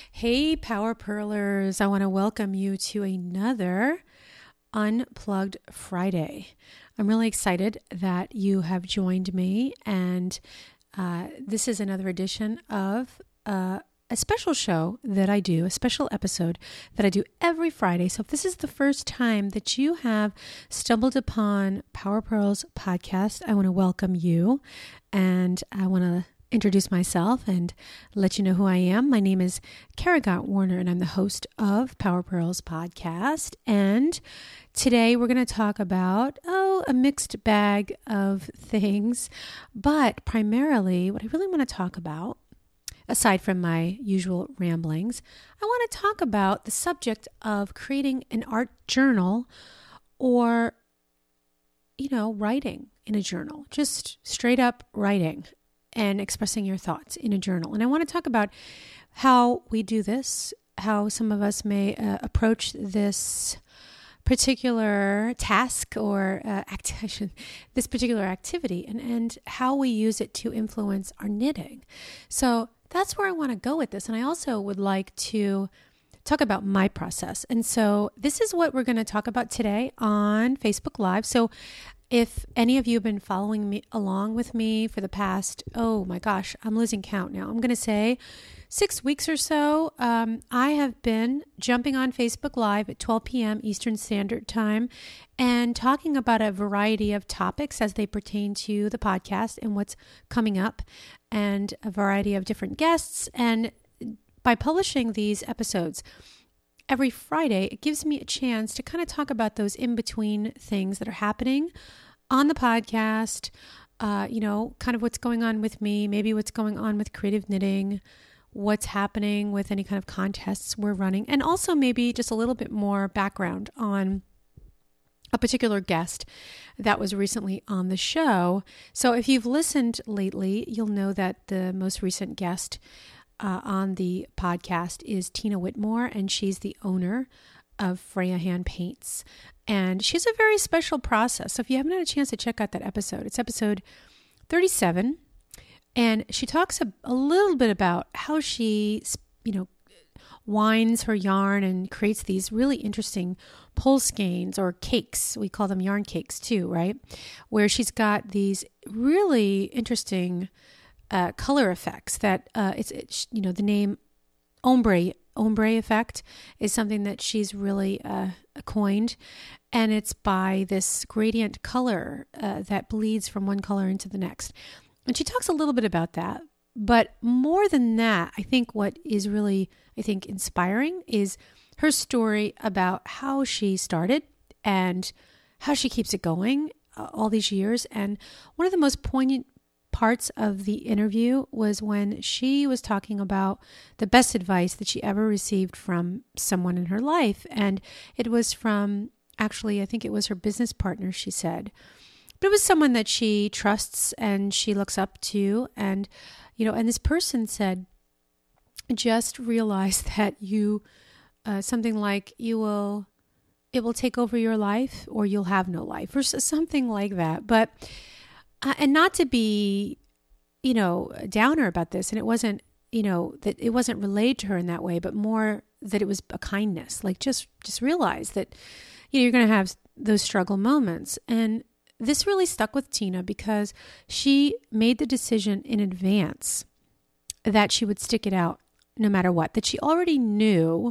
Hey, Power Pearlers. I want to welcome you to another Unplugged Friday. I'm really excited that you have joined me, and this is another edition of a special show that I do, a special episode that I do every Friday. So if this is the first time that you have stumbled upon Power Pearls podcast, I want to welcome you, and I want to introduce myself and let you know who I am. My name is Kara Gott Warner, and I'm the host of Power Pearls podcast. And today we're going to talk about, a mixed bag of things, but primarily what I really want to talk about, aside from my usual ramblings, I want to talk about the subject of creating an art journal or, writing in a journal, just straight up writing and expressing your thoughts in a journal. And I want to talk about how we do this, how some of us may approach this particular task or this particular activity, and how we use it to influence our knitting. So that's where I want to go with this. And I also would like to talk about my process. And so this is what we're going to talk about today on Facebook Live. So if any of you have been following me along with me for the past, I'm losing count now. I'm going to say 6 weeks or so. I have been jumping on Facebook Live at 12 p.m. Eastern Standard Time and talking about a variety of topics as they pertain to the podcast and what's coming up, and a variety of different guests. And by publishing these episodes every Friday, it gives me a chance to kind of talk about those in-between things that are happening on the podcast, kind of what's going on with me, maybe what's going on with creative knitting, what's happening with any kind of contests we're running, and also maybe just a little bit more background on a particular guest that was recently on the show. So if you've listened lately, you'll know that the most recent guest on the podcast is Tina Whitmore, and she's the owner of Freya Hand Paints. And she has a very special process. So if you haven't had a chance to check out that episode, it's episode 37. And she talks a little bit about how she, winds her yarn and creates these really interesting pole skeins or cakes. We call them yarn cakes too, right? Where she's got these really interesting color effects that the name ombre effect is something that she's really coined, and it's by this gradient color that bleeds from one color into the next. And she talks a little bit about that, but more than that, I think what is really, inspiring is her story about how she started and how she keeps it going all these years. And one of the most poignant parts of the interview was when she was talking about the best advice that she ever received from someone in her life. And it was from, actually, I think it was her business partner, she said. But it was someone that she trusts and she looks up to. And, and this person said, just realize that something like it will take over your life, or you'll have no life, or something like that. But and not to be, a downer about this. And it wasn't, that it wasn't relayed to her in that way, but more that it was a kindness. Like just realize that, you're going to have those struggle moments. And this really stuck with Tina because she made the decision in advance that she would stick it out no matter what, that she already knew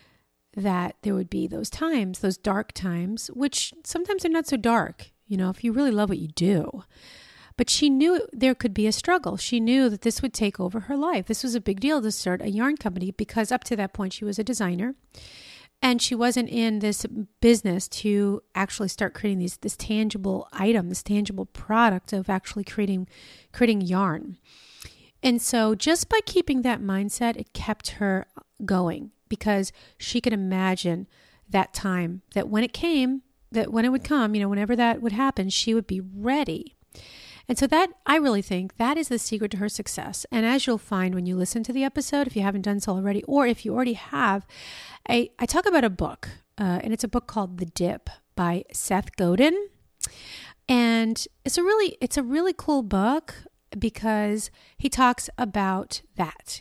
that there would be those times, those dark times, which sometimes are not so dark. If you really love what you do. But she knew there could be a struggle. She knew that this would take over her life. This was a big deal to start a yarn company because up to that point she was a designer. And she wasn't in this business to actually start creating this tangible item, this tangible product of actually creating yarn. And so just by keeping that mindset, it kept her going because she could imagine that time, that when it came, that when it would come, whenever that would happen, she would be ready. And so that, I really think that is the secret to her success. And as you'll find when you listen to the episode, if you haven't done so already, or if you already have, I talk about a book, and it's a book called The Dip by Seth Godin. And it's a really cool book. because he talks about that.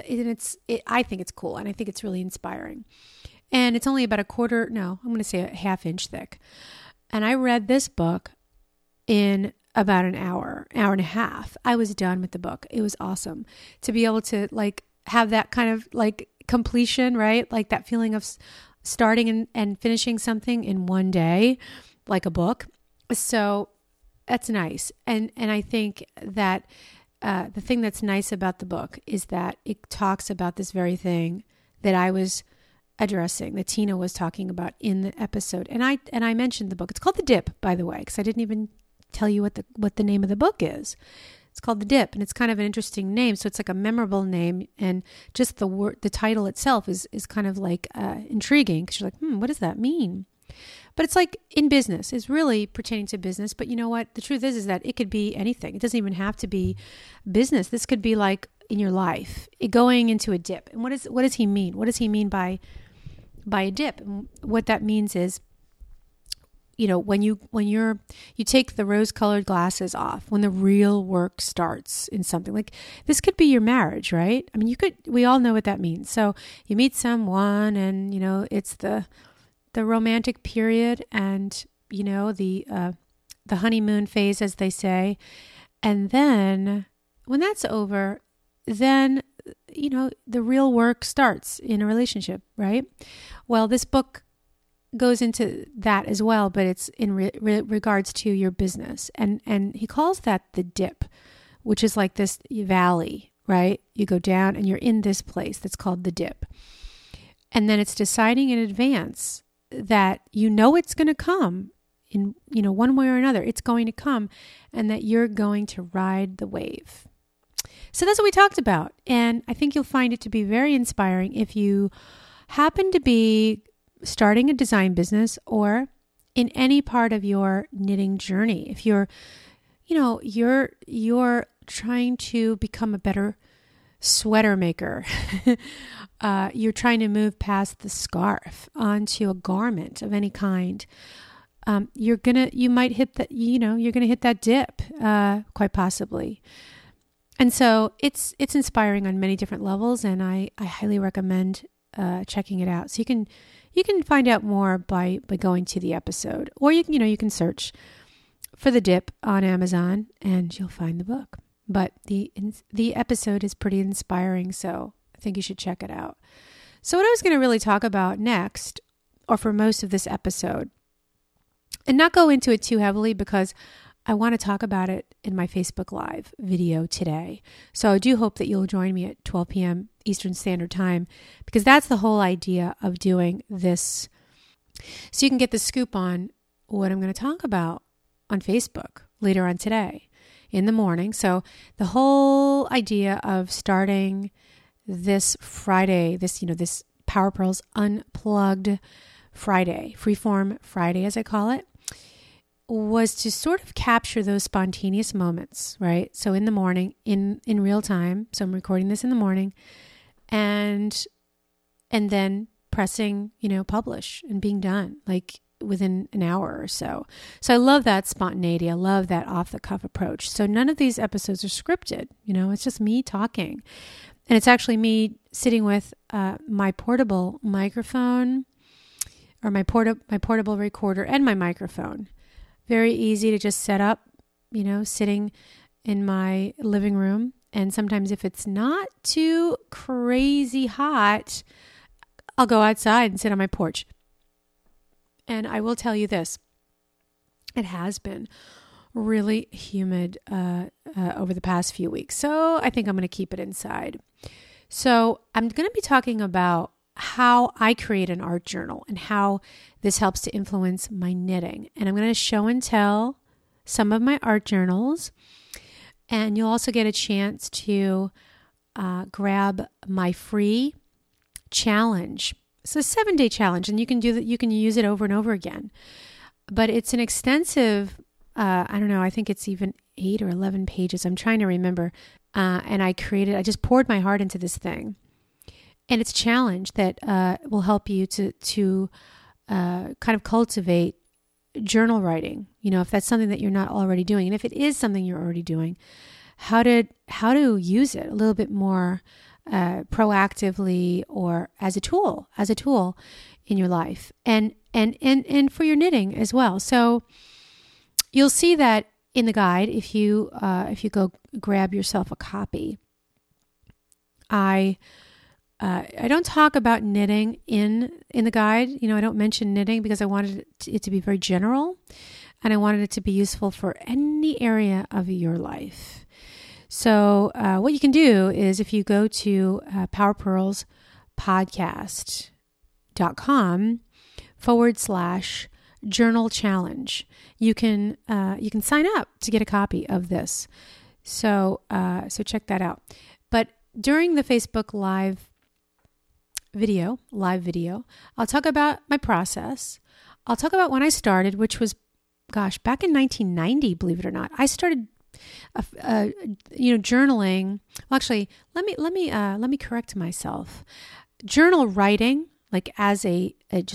I think it's cool, and I think it's really inspiring. And it's only about I'm going to say a half inch thick. And I read this book in about an hour and a half. I was done with the book. It was awesome to be able to like have that kind of like completion, right? Like that feeling of starting and finishing something in one day, like a book. So that's nice. And I think that the thing that's nice about the book is that it talks about this very thing that I was addressing, that Tina was talking about in the episode. And I mentioned the book. It's called The Dip, by the way, because I didn't even tell you what the name of the book is. It's called The Dip, and it's kind of an interesting name. So it's like a memorable name, and just the title itself is kind of like intriguing, because you're like, what does that mean? But it's like in business, it's really pertaining to business. But you know what? The truth is that it could be anything. It doesn't even have to be business. This could be like in your life, going into a dip. And what does he mean? What does he mean by a dip? And what that means is, when you take the rose-colored glasses off, when the real work starts in something. Like this could be your marriage, right? I mean, we all know what that means. So you meet someone, and it's the romantic period, and the honeymoon phase, as they say. And then when that's over, then the real work starts in a relationship, right? Well, this book goes into that as well, but it's in regards to your business. And he calls that the dip, which is like this valley, right? You go down and you're in this place that's called the dip. And then it's deciding in advance that it's going to come in, one way or another. It's going to come, and that you're going to ride the wave. So that's what we talked about. And I think you'll find it to be very inspiring if you happen to be starting a design business or in any part of your knitting journey. If you're trying to become a better sweater maker, you're trying to move past the scarf onto a garment of any kind, you're going to hit that dip, quite possibly. And so it's inspiring on many different levels, and I highly recommend checking it out. So you can find out more by going to the episode, or you can search for The Dip on Amazon and you'll find the book. But the episode is pretty inspiring, so I think you should check it out. So what I was going to really talk about next, or for most of this episode, and not go into it too heavily because I want to talk about it in my Facebook Live video today. So I do hope that you'll join me at 12 p.m. Eastern Standard Time, because that's the whole idea of doing this. So you can get the scoop on what I'm going to talk about on Facebook later on today in the morning. So the whole idea of starting this Friday, this Power Pearls Unplugged Friday, Freeform Friday, as I call it, was to sort of capture those spontaneous moments, right? So in the morning, in real time. So I'm recording this in the morning, and then pressing, publish and being done like within an hour or so. So I love that spontaneity. I love that off the cuff approach. So none of these episodes are scripted. It's just me talking, and it's actually me sitting with my portable microphone, or my portable recorder and my microphone. Very easy to just set up, sitting in my living room. And sometimes if it's not too crazy hot, I'll go outside and sit on my porch. And I will tell you this, it has been really humid over the past few weeks. So I think I'm going to keep it inside. So I'm going to be talking about how I create an art journal and how this helps to influence my knitting. And I'm going to show and tell some of my art journals. And you'll also get a chance to grab my free challenge. It's a 7-day challenge, and you can do that. You can use it over and over again. But it's an extensive, I think it's even 8 or 11 pages. I'm trying to remember. And I just poured my heart into this thing. And it's a challenge that will help you to kind of cultivate journal writing. If that's something that you're not already doing. And if it is something you're already doing, how to use it a little bit more proactively, or as a tool in your life, and for your knitting as well. So you'll see that in the guide, if you go grab yourself a copy. I don't talk about knitting in the guide. I don't mention knitting because I wanted it to be very general, and I wanted it to be useful for any area of your life. So what you can do is, if you go to powerpearlspodcast.com/journal challenge, you can sign up to get a copy of this. So check that out. But during the Facebook live video, I'll talk about my process. I'll talk about when I started, which was, back in 1990, believe it or not. I started journaling. Well, actually, let me correct myself. Journal writing, like as the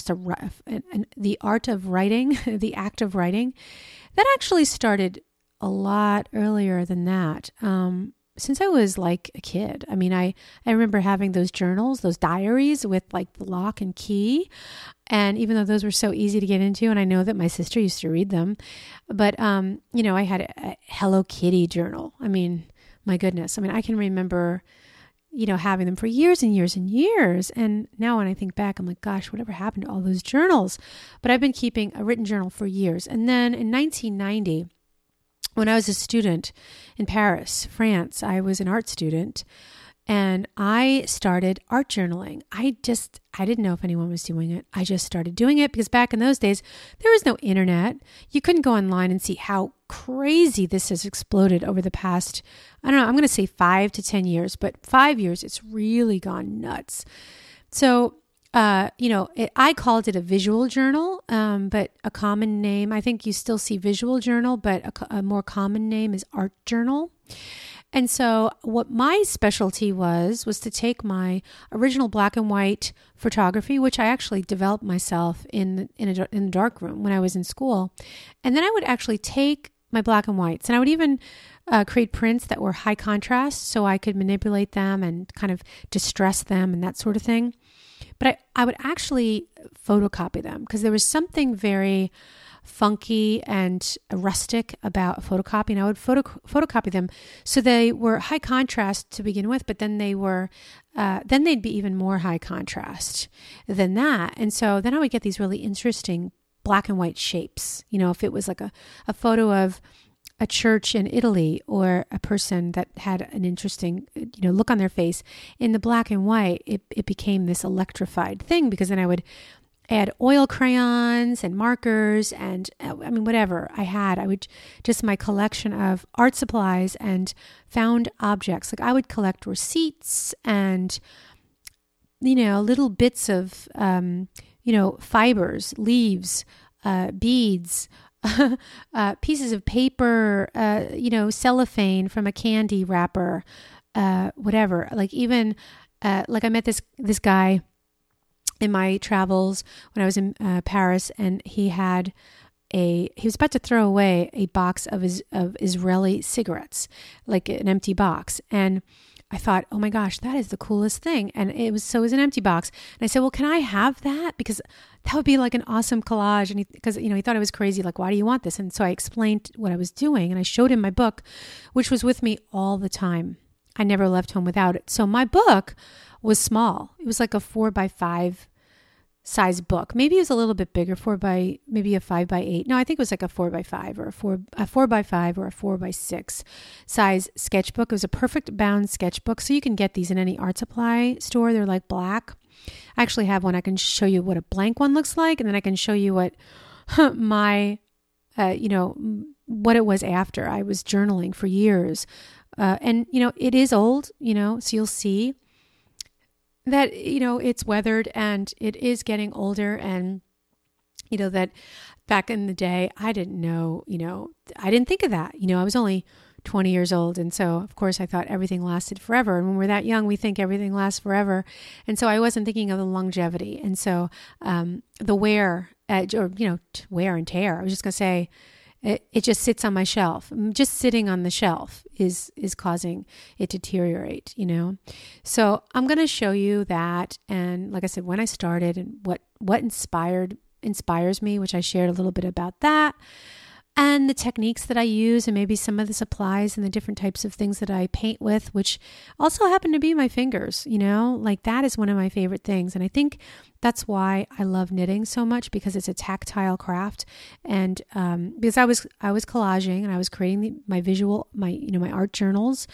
art of writing, the act of writing, that actually started a lot earlier than that. Since I was like a kid. I mean, I remember having those journals, those diaries with like the lock and key. And even though those were so easy to get into, and I know that my sister used to read them, but, I had a Hello Kitty journal. I mean, my goodness. I mean, I can remember, having them for years and years and years. And now when I think back, I'm like, gosh, whatever happened to all those journals? But I've been keeping a written journal for years. And then in 1990, when I was a student in Paris, France, I was an art student, and I started art journaling. I didn't know if anyone was doing it. I just started doing it because back in those days, there was no internet. You couldn't go online and see how crazy this has exploded over the past, I don't know, I'm going to say 5 to 10 years, but 5 years, it's really gone nuts. So I called it a visual journal, but a common name, I think you still see visual journal, but a more common name is art journal. And so what my specialty was to take my original black and white photography, which I actually developed myself in a dark room when I was in school. And then I would actually take my black and whites, and I would even create prints that were high contrast so I could manipulate them and kind of distress them and that sort of thing. But I would actually photocopy them because there was something very funky and rustic about photocopying. I would photocopy them so they were high contrast to begin with, but then then they'd be even more high contrast than that. And so then I would get these really interesting black and white shapes. If it was like a photo of a church in Italy or a person that had an interesting, look on their face, in the black and white, it became this electrified thing because then I would add oil crayons and markers and whatever I had. I would just my collection of art supplies and found objects. Like I would collect receipts and, little bits of, fibers, leaves, beads, pieces of paper, cellophane from a candy wrapper, whatever. Like even, like I met this guy in my travels when I was in Paris, and he was about to throw away a box of Israeli cigarettes, like an empty box. And I thought, oh my gosh, that is the coolest thing. And it was an empty box. And I said, well, can I have that? Because that would be like an awesome collage. And he thought I was crazy. Like, why do you want this? And so I explained what I was doing, and I showed him my book, which was with me all the time. I never left home without it. So my book was small. It was like a 4x5 size book. Maybe it was a little bit bigger, maybe a 5x8. No, I think it was like a 4x5 or a 4x5 or a 4x6 size sketchbook. It was a perfect bound sketchbook. So you can get these in any art supply store. They're like black. I actually have one. I can show you what a blank one looks like. And then I can show you what my, what it was after. I was journaling for years. And it is old, so you'll see that, it's weathered and it is getting older, and, that back in the day, I didn't know, I didn't think of that. I was only 20 years old. And so, of course, I thought everything lasted forever. And when we're that young, we think everything lasts forever. And so I wasn't thinking of the longevity. And so the wear and tear, I was just going to say, It just sits on my shelf. Just sitting on the shelf is causing it to deteriorate, So I'm going to show you that. And like I said, when I started and what inspires me, which I shared a little bit about that, and the techniques that I use, and maybe some of the supplies and the different types of things that I paint with, which also happen to be my fingers, like that is one of my favorite things. And I think that's why I love knitting so much, because it's a tactile craft. And because I was collaging and I was creating my art journals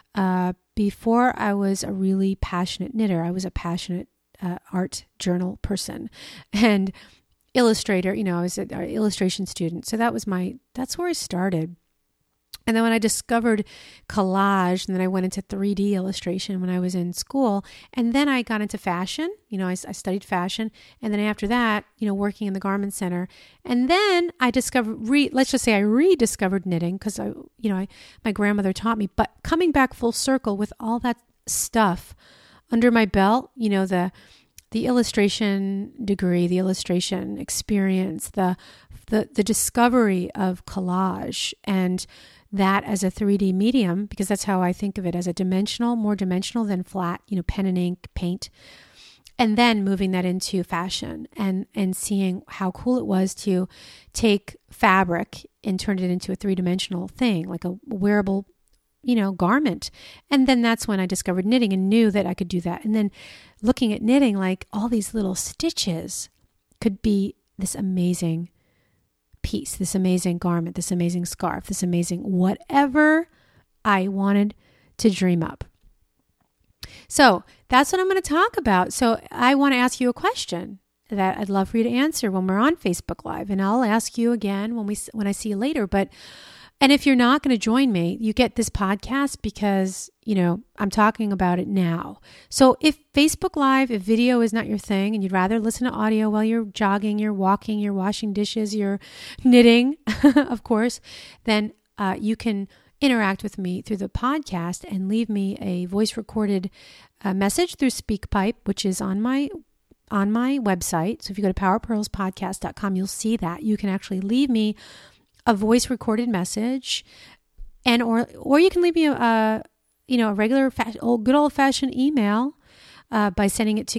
before I was a really passionate knitter. I was a passionate art journal person. And illustrator, I was an illustration student. So that's where I started. And then when I discovered collage, and then I went into 3D illustration when I was in school, and then I got into fashion, I studied fashion. And then after that, working in the garment center. And then I discovered, let's just say I rediscovered knitting, because my grandmother taught me, but coming back full circle with all that stuff under my belt, the illustration degree, the illustration experience, the discovery of collage, and that as a 3D medium, because that's how I think of it, as more dimensional than flat, pen and ink, paint. And then moving that into fashion and seeing how cool it was to take fabric and turn it into a 3-dimensional thing, like a wearable garment. And then that's when I discovered knitting and knew that I could do that. And then looking at knitting, like all these little stitches could be this amazing piece, this amazing garment, this amazing scarf, this amazing whatever I wanted to dream up. So that's what I'm going to talk about. So I want to ask you a question that I'd love for you to answer when we're on Facebook Live. And I'll ask you again when I see you later. And if you're not going to join me, you get this podcast because, I'm talking about it now. So if Facebook Live, if video is not your thing and you'd rather listen to audio while you're jogging, you're walking, you're washing dishes, you're knitting, of course, then you can interact with me through the podcast and leave me a voice recorded message through SpeakPipe, which is on my website. So if you go to powerpearlspodcast.com, you'll see that. You can actually leave me a voice recorded message, and or you can leave me a regular good old fashioned email by sending it to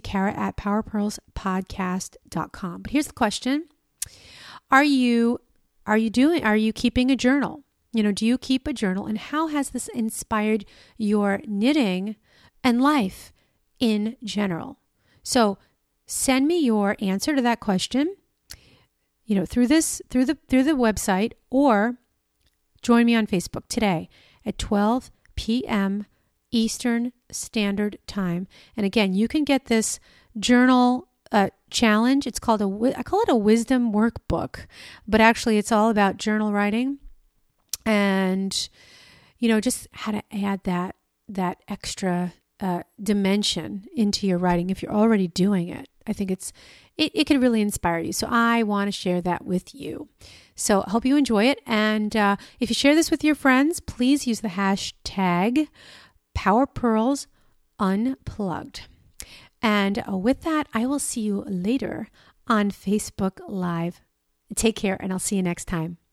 Kara@powerpearlspodcast.com. But here's the question: Are you keeping a journal? Do you keep a journal, and how has this inspired your knitting and life in general? So send me your answer to that question, through the website, or join me on Facebook today at 12 p.m. Eastern Standard Time. And again, you can get this journal challenge. It's called I call it a wisdom workbook, but actually it's all about journal writing and, just how to add that extra dimension into your writing if you're already doing it. I think it can really inspire you. So I want to share that with you. So I hope you enjoy it. And if you share this with your friends, please use the hashtag PowerPearlsUnplugged. And with that, I will see you later on Facebook Live. Take care, and I'll see you next time.